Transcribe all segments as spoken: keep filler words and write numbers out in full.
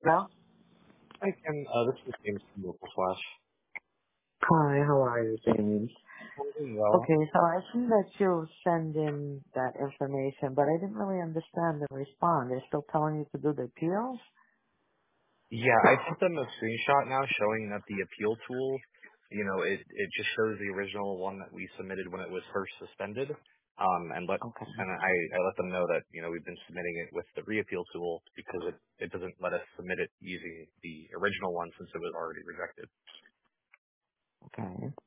Hello? Hi, Ken. Uh, this is James from Local Flash. Hi, how are you, James? I'm doing well. Okay, so I see that you send in that information, but I didn't really understand the response. They're still telling you to do the appeals? Yeah, I sent them a screenshot now showing that the appeal tool, you know, it, it just shows the original one that we submitted when it was first suspended. Um, and let, Okay, and I, I let them know that, you know, we've been submitting it with the reappeal tool because it, it doesn't let us submit it using the original one since it was already rejected. okay,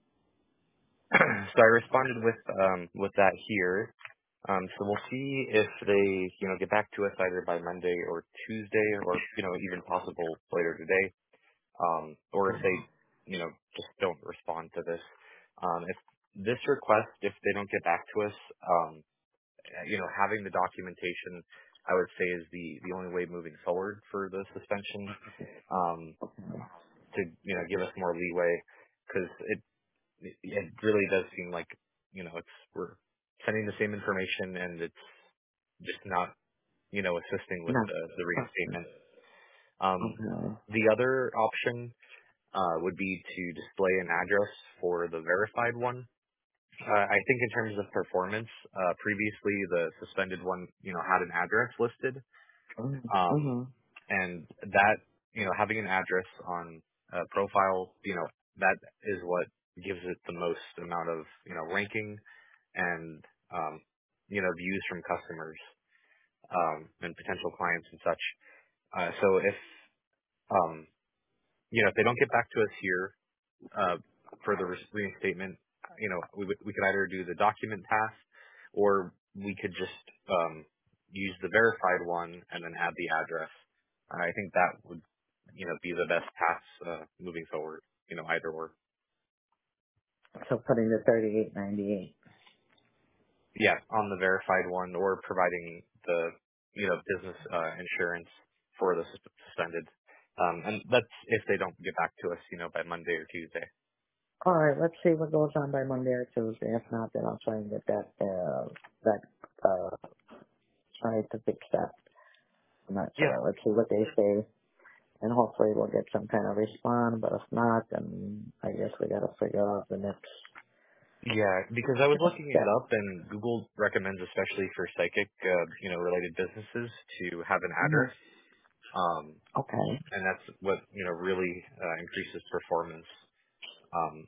So I responded with, um, with that here. Um, so we'll see if they, you know, get back to us either by Monday or Tuesday, or you know, even possible later today, um, or if okay, they, you know, just don't respond to this. Um, if this request, if they don't get back to us, um, you know, having the documentation, I would say is the the only way moving forward for the suspension, um, to you know, give us more leeway, because it it really does seem like, you know, it's we're sending the same information and it's just not, you know, assisting with no, the, the reinstatement. Um, okay, the other option uh, would be to display an address for the verified one. Uh, I think in terms of performance, uh, previously the suspended one, you know, had an address listed, mm-hmm, um, mm-hmm. and that, you know, having an address on a profile, you know, that is what gives it the most amount of, you know, ranking and, um, you know, views from customers um, and potential clients and such. Uh, so if um, you know, if they don't get back to us here uh, for the re- reinstatement, you know, we would- we could either do the document path, or we could just um, use the verified one and then add the address. I think that would, you know, be the best path uh, moving forward. You know, either or. So putting the thirty-eight ninety-eight. Yeah, on the verified one, or providing the, you know, business uh, insurance for the sus- suspended. Um, and that's if they don't get back to us, you know, by Monday or Tuesday. All right, let's see what goes on by Monday or Tuesday. If not, then I'll try and get that, uh, that, uh, try to fix that. I'm not Yeah, sure. Let's see what they say. And hopefully we'll get some kind of response, but if not, then I guess we gotta figure out the next yeah, because I was looking it step. up, and Google recommends, especially for psychic, uh, you know, related businesses, to have an Mhm. address, um, Okay. and that's what, you know, really uh, increases performance. Um,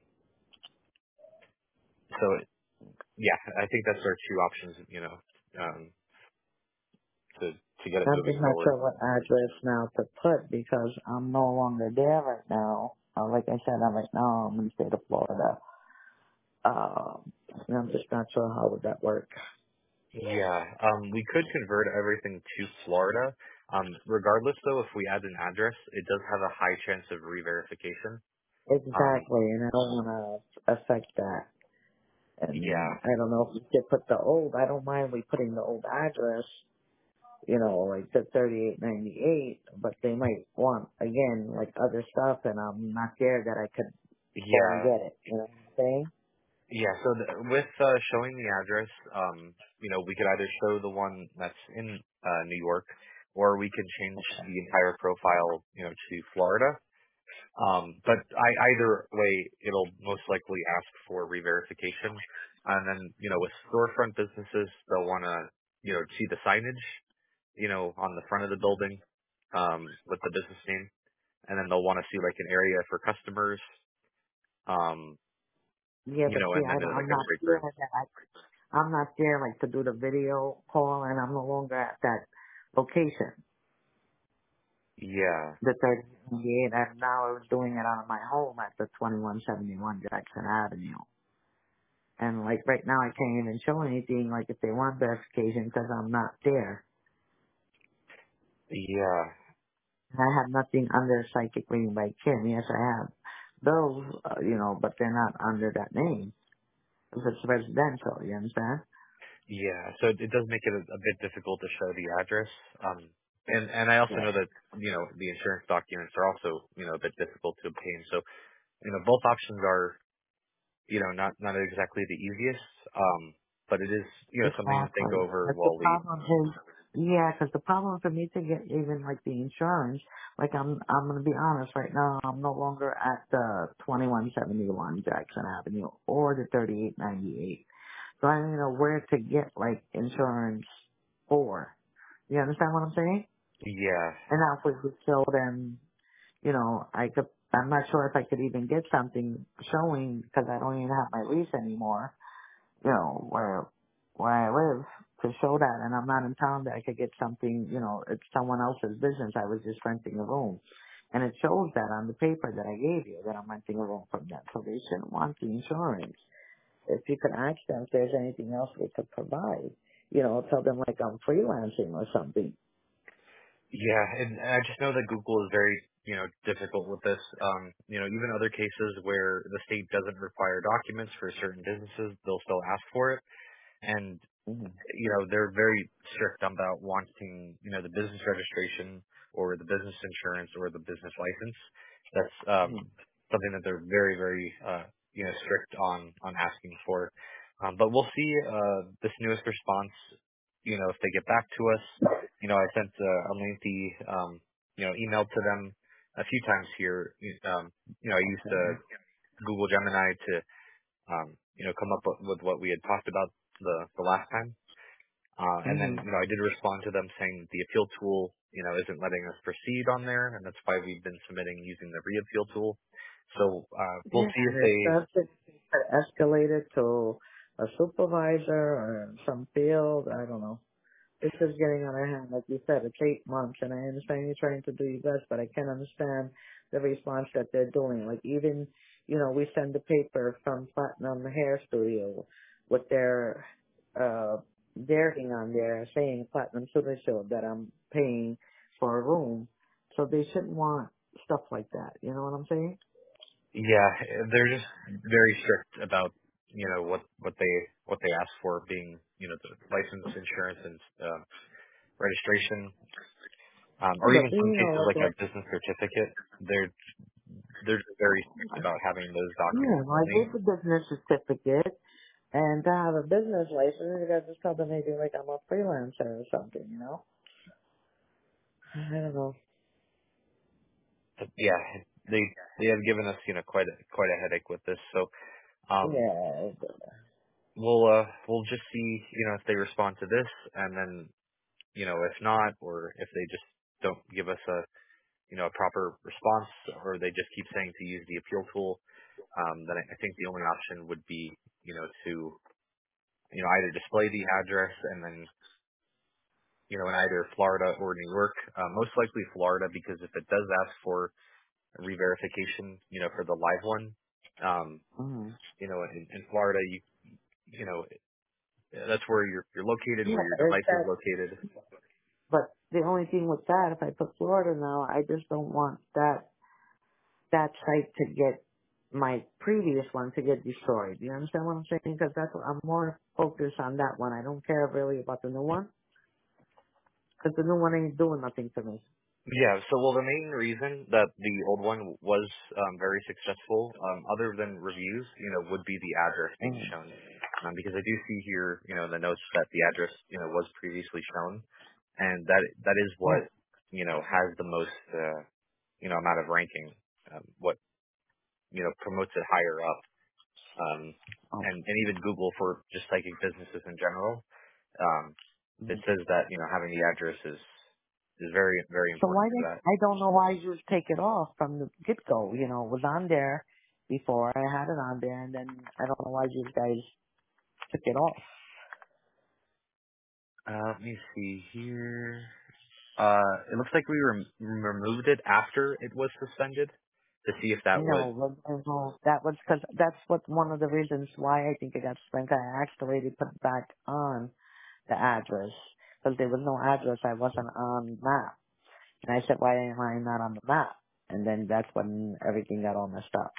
so yeah, I think that's our two options, you know, um, to to get it I'm moving just not forward. sure what address now to put because I'm no longer there right now. Uh, like I said, I'm right now I'm in the state of Florida. Um, and I'm just not sure how would that work. Yeah, um, we could convert everything to Florida. Um, regardless, though, if we add an address, it does have a high chance of re-verification. Um, Exactly, and I don't want to affect that. yeah, And I don't know if we could put the old. I don't mind we putting the old address, you know, like the thirty-eight ninety-eight, but they might want, again, like other stuff, and I'm not there that I could go and yeah, get it. You know what I'm saying? yeah. So the, with uh, showing the address, um, you know, we could either show the one that's in uh, New York, or we could change the entire profile, you know, to Florida. Um, but I, either way, it'll most likely ask for re-verification. And then, you know, with storefront businesses, they'll want to, you know, see the signage, you know, on the front of the building, um, with the business name. And then they'll want to see like an area for customers, um, Yeah, you but know, see, and I, then uh, I'm like a not break there room. that I, I'm not there like to do the video call, and I'm no longer at that location, Yeah. the thirty eight. And now I was doing it out of my home at the twenty-one seventy-one Jackson Avenue. And like right now, I can't even show anything. Like if they want verification, because I'm not there. Yeah. I have nothing under Psychic Reading by Kim. Yes, I have those, uh, you know, but they're not under that name. If it's residential, you understand? Yeah. So it does make it a, a bit difficult to show the address. Um, and, and I also Yeah. know that, you know, the insurance documents are also, you know, a bit difficult to obtain. So, you know, both options are, you know, not, not exactly the easiest. Um, but it is, you know, something to think Exactly. over But the while we, problem is, Yeah, because the problem for me to get even like the insurance, like I'm I'm gonna be honest right now, I'm no longer at the twenty-one seventy-one Jackson Avenue or the thirty-eight ninety-eight. So I don't know where to get like insurance for. You understand what I'm saying? Yeah, And now if we could show them, you know, I could. I'm not sure if I could even get something showing because I don't even have my lease anymore, you know, where where I live to show that, and I'm not in town that I could get something, you know, it's someone else's business. I was just renting a room, and it shows that on the paper that I gave you that I'm renting a room from them. So they shouldn't want the insurance. If you could ask them if there's anything else we could provide, you know, tell them like I'm freelancing or something. yeah, and I just know that Google is very, you know, difficult with this. Um, you know, even other cases where the state doesn't require documents for certain businesses, they'll still ask for it. And Mm-hmm. you know, they're very strict about wanting, you know, the business registration or the business insurance or the business license. That's um, something that they're very, very, uh, you know, strict on on asking for. Um, but we'll see uh, this newest response. You know, if they get back to us. You know, I sent a, a lengthy, um, you know, email to them a few times here. Um, you know, I used uh, Okay. Google Gemini to, um, you know, come up with with what we had talked about the the last time. Uh, and then, Mm-hmm. you know, I did respond to them saying the appeal tool, you know, isn't letting us proceed on there, and that's why we've been submitting using the reappeal tool. So uh, we'll Yeah, see if and if they, that's it, escalated to a supervisor or some field, I don't know. It's just getting on our hand, like you said, it's eight months, and I understand you're trying to do your best, but I can't understand the response that they're doing. Like even, you know, we send the paper from Platinum Hair Studio with their, uh, their thing on there saying Platinum Super Show that I'm paying for a room. So they shouldn't want stuff like that. You know what I'm saying? yeah, they're just very strict about, you know, what what they what they ask for, being, you know, the license, insurance, and uh, registration, um, or even But some you know, cases like like a what? business certificate. They're they're just very strict about having those Yeah, documents I only. get the business certificate, and to have a business license, you gotta just tell them maybe like I'm a freelancer or something, you know? I don't know. But yeah, they they have given us, you know, quite a quite a headache with this. So um, Yeah. we'll uh we'll just see, you know, if they respond to this, and then, you know, if not, or if they just don't give us a, you know, a proper response, or they just keep saying to use the appeal tool, um then I I think the only option would be, you know, to, you know, either display the address and then, you know, in either Florida or New York, uh, most likely Florida, because if it does ask for re-verification, you know, for the live one, um Mm-hmm. you know, in, in Florida, you you know, that's where you're you're located, Yeah, where your it's device is that. located. But the only thing with that, if I put Florida now, I just don't want that that site to get my previous one to get destroyed. You understand what I'm saying? Because that's what I'm more focused on that one. I don't care really about the new one because the new one ain't doing nothing for me. Yeah, so well, the main reason that the old one was um, very successful, um, other than reviews, you know, would be the address being Mm-hmm. shown. Um, because I do see here, you know, in the notes that the address, you know, was previously shown, and that that is what, Yeah. you know, has the most, uh, you know, amount of ranking, um, what, you know, promotes it higher up, um, Oh. and and even Google for just psychic businesses in general. Um, it says that, you know, having the address is is very very So important why for they? that. I don't know why you just take it off from the get go. You know, it was on there before. I had it on there, and then I don't know why you guys took it off. Uh, let me see here. Uh, it looks like we rem- removed it after it was suspended to see if that would. No, well, no, that was because that's what one of the reasons why I think it got spent. I asked the lady to put it back on the address because there was no address. I wasn't on map, and I said, "Why am I not on the map?" And then that's when everything got all messed up.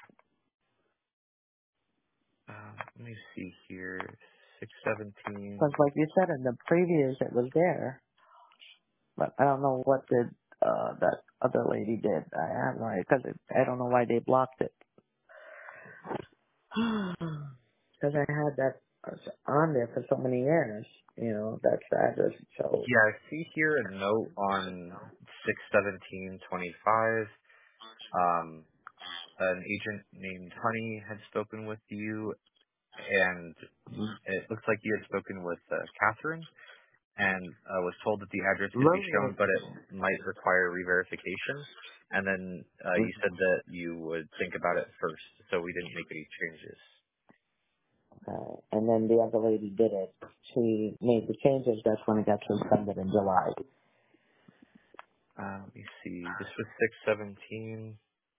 Uh, let me see here. Six seventeen. Because, like you said, in the previous, it was there. But I don't know what did uh that other lady did. I have no idea because I don't know why they blocked it. Because I had that. it's on there for so many years. You know, that's the address it shows. Yeah, I see here a note on six seventeen twenty-five. Um, an agent named Honey had spoken with you, and it looks like you had spoken with uh, Catherine, and uh, was told that the address could be Lily shown, but it might require re-verification. And then uh, was, you said that you would think about it first, so we didn't make any changes. uh, and then the other lady did it. She made the changes. That's when it got suspended in July. Uh, let me see. This was six seventeen.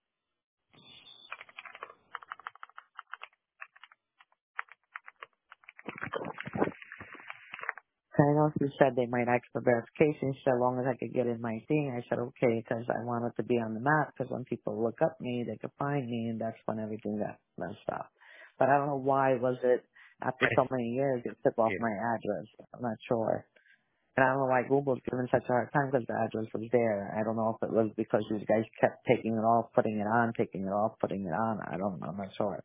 I know she said they might ask for verification. She said, as long as I could get in my thing, I said, okay, because I wanted to be on the map, because when people look up me, they could find me, and that's when everything got messed up. But I don't know why was it, after I, so many years, it took off yeah. my address. I'm not sure. And I don't know why Google's giving such a hard time, because the address was there. I don't know if it was because you guys kept taking it off, putting it on, taking it off, putting it on. I don't know. I'm not sure.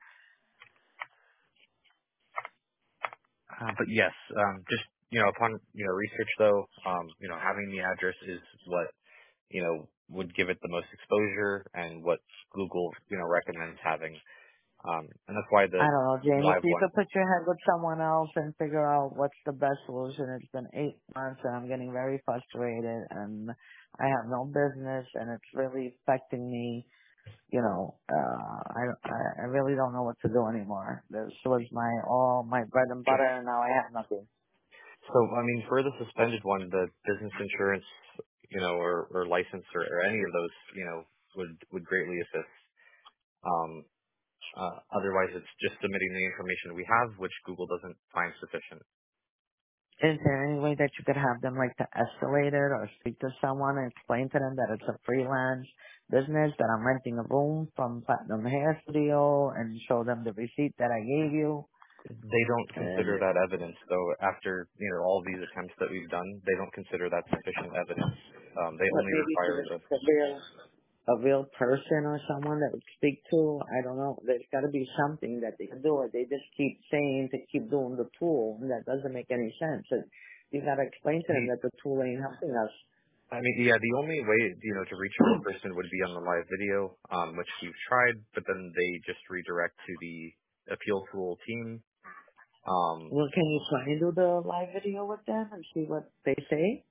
Uh, but yes, um, just you know, upon you know research though, um, you know, having the address is what you know would give it the most exposure and what Google you know recommends having. Um, and that's why I the don't know, Jamie. If live you one. could put your head with someone else and figure out what's the best solution. It's been eight months and I'm getting very frustrated and I have no business and it's really affecting me. You know, uh, I, I I really don't know what to do anymore. This was my all my bread and Sure. butter and now I have nothing. So, I mean, for the suspended one, the business insurance, you know, or, or license or, or any of those, you know, would, would greatly assist. Um, uh, otherwise, it's just submitting the information we have, which Google doesn't find sufficient. Is there any way that you could have them like to escalate it or speak to someone and explain to them that it's a freelance business, that I'm renting a room from Platinum Hair Studio and show them the receipt that I gave you? They don't And consider that evidence, though. After you know all these attempts that we've done, they don't consider that sufficient evidence. Um, they but only maybe to require the, the. a real a real person or someone that would speak to, I don't know. There's got to be something that they can do. Or they just keep saying to keep doing the tool, and that doesn't make any sense. And you got to explain to them that the tool ain't helping us. I mean, yeah, the only way, you know, to reach a real person would be on the live video, um, which we've tried, but then they just redirect to the appeal tool team. Um, Well, can you try and do the live video with them and see what they say?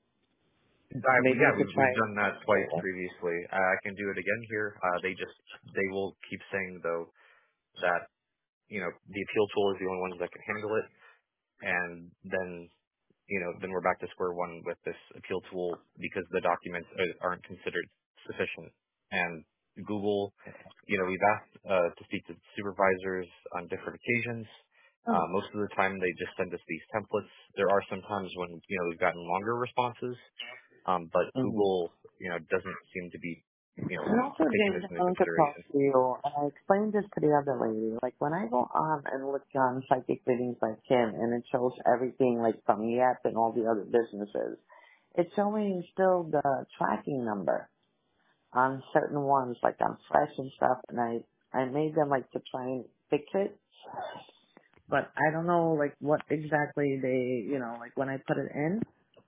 I, Maybe yeah, you could we've, try we've done that twice previously. I, I can do it again here. Uh, they just, they will keep saying though that, you know, the appeal tool is the only ones that can handle it. And then you know, then we're back to square one with this appeal tool because the documents are- aren't considered sufficient. And Google, you know, we've asked uh, to speak to supervisors on different occasions. Oh. Uh, most of the time, they just send us these templates. There are some times when you know we've gotten longer responses, um, but Mm-hmm. Google, you know, doesn't seem to be, you know, And also, taking James, this I into want to talk consideration. to you. And I explained this to the other lady. Like, when I go on and look on Psychic Readings by Kim, and it shows everything, like, from Yep and all the other businesses, it's showing still the tracking number on certain ones, like on Fresh and stuff, and I, I made them, like, to try and fix it. But I don't know, like, what exactly they, you know, like, when I put it in,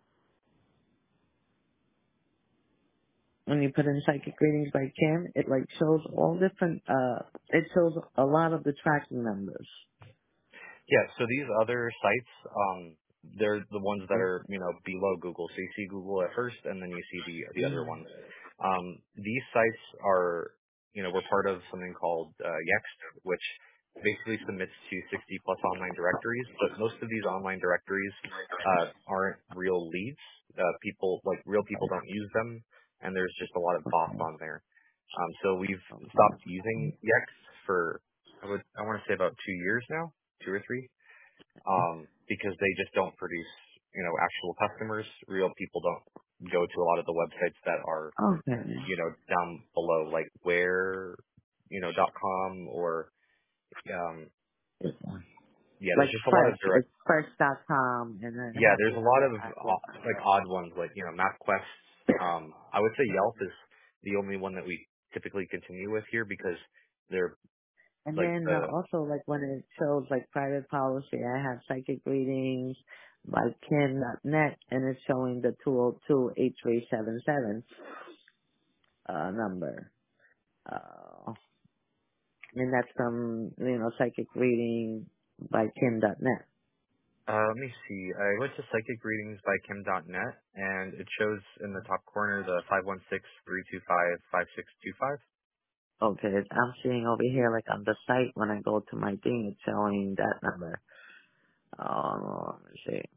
when you put in Psychic Readings by Kim, it like shows all different, uh, it shows a lot of the tracking numbers. Yeah, so these other sites, um, they're the ones that Mm-hmm. are, you know, below Google. So you see Google at first, and then you see the the other ones. Um, these sites are, you know, we're part of something called uh, Yext, which basically submits to sixty plus online directories. But most of these online directories uh, aren't real leads. Uh, people, like real people, don't use them, and there's just a lot of bots on there. Um, so we've stopped using Yext for I would I want to say about two years now, two or three, um, because they just don't produce, you know, actual customers. Real people don't go to a lot of the websites that are, Okay. you know, down below, like where, you know, dot com or, um, yeah, Like there's just a lot Fresh, of direct, it's fresh dot com, and then it yeah, has there's the a lot other of actual. uh, like odd ones, like, you know, MapQuest. Um, I would say Yelp is the only one that we typically continue with here because they're And like then uh, the also like when it shows like private policy, I have psychic readings by Kim dot net, and it's showing the two oh two eight three seven seven uh number. Uh, and that's from, you know, psychic reading by Kim dot net. uh, let me see. I went to psychic readings by kim dot net, and it shows in the top corner the five one six three two five five six two five. Okay, I'm seeing over here like on the site when I go to my thing, it's showing that number. Uh, let me see.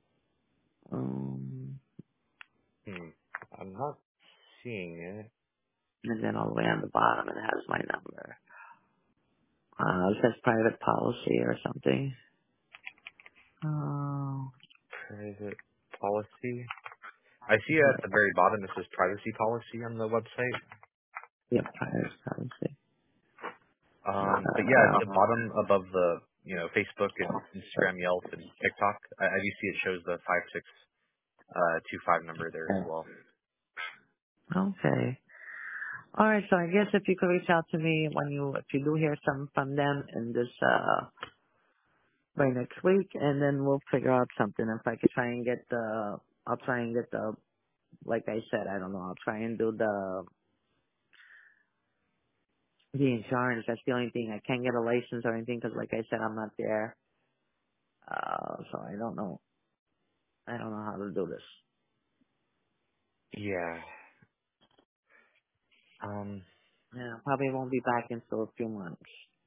Um, Hmm. I'm not seeing it. and then all the way on the bottom it has my number. Uh, it says private policy or something. Oh, Private policy. I see yeah, at the very bottom it says privacy policy on the website. yeah, private policy. Um, but yeah, at the Uh, bottom above the, you know, Facebook and Instagram, Yelp, and TikTok, I, I do see it shows the five six uh two five number there as well. okay. All right, so I guess if you could reach out to me when you, if you do hear something from them in this, uh, by next week, and then we'll figure out something. If I could try and get the, I'll try and get the, like I said, I don't know, I'll try and do the, the insurance. That's the only thing. I can't get a license or anything because, like I said, I'm not there. Uh, so I don't know. I don't know how to do this. Yeah. Um. Yeah, probably won't be back until a few months.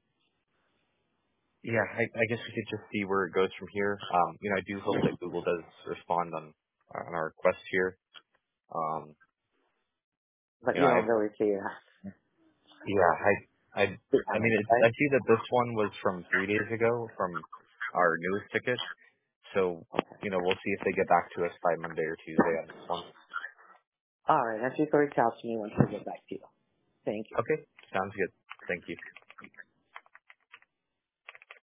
Yeah. I, I guess we could just see where it goes from here. Um. You know, I do hope that Google does respond on on our request here. Um. But You you know, I don't really see it. yeah. I I I mean, it's, I see that this one was from three days ago from our newest ticket. So you know, we'll see if they get back to us by Monday or Tuesday on this one. All right, if you could reach out to me once I get back to you. Thank you. Okay. Sounds good. Thank you.